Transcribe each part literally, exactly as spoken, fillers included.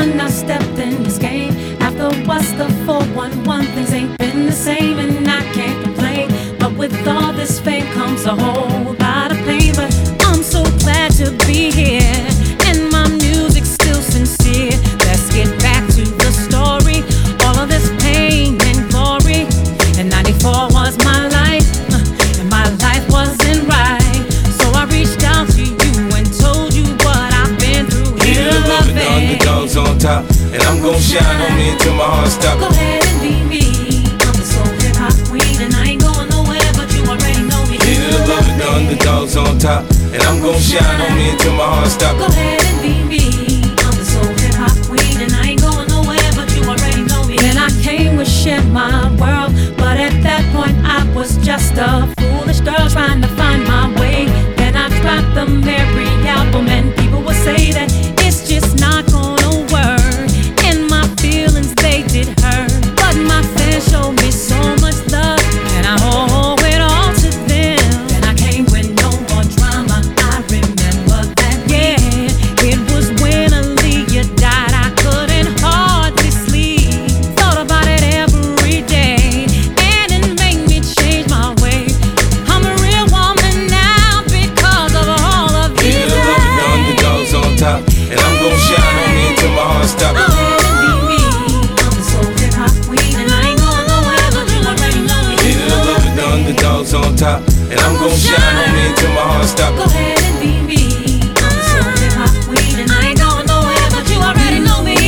when I stepped in this game. After what's the four one one, things ain't been the same, and I can't complain. But with all this fame comes a whole lot of pain. But I'm so glad to be here, and my music's still sincere. Let's get back to the story. All of this pain and glory. And ninety-four was my life, uh, and my life wasn't right. So I reached out to you and told you what I've been through. Here to love it, the underdogs on top, and I'm gon' shine on me until my heart stops. Go ahead and be me. I'm the soul hip hop queen, and I ain't going nowhere, but you already know me. Here to love it, the underdogs on top, and I'm gon' shine on me until my heart stops. Go ahead and be me. I'm the soul hip hop queen, and I ain't going nowhere, but you already know me. Then I came with share my world, but at that point I was just a foolish girl trying to find my way. Then I dropped the Mary album, and people would say that it's just not gonna work, and my feelings, they did hurt. But my fans showed me so much love, and I owe it all to them. Then I came with no more drama, I remember that. Yeah, it was when Aaliyah died, I couldn't hardly sleep. Thought about it every day, and it made me change my way. I'm a real woman now because of all of these. Here to love it, the underdogs on top, and I'm gon' shine on me until my heart stops. Go ahead and be me. I'm the soul hip hop queen, and I ain't going nowhere, but you already know me. Here to love it, the underdogs on top, and I'm gon' shine on me until my heart stops. Go ahead and be me. I'm the soul hip hop queen, and I ain't going nowhere, but you already know me.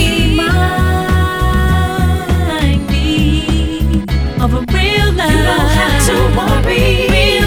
Remind me of a real love. You don't have to worry.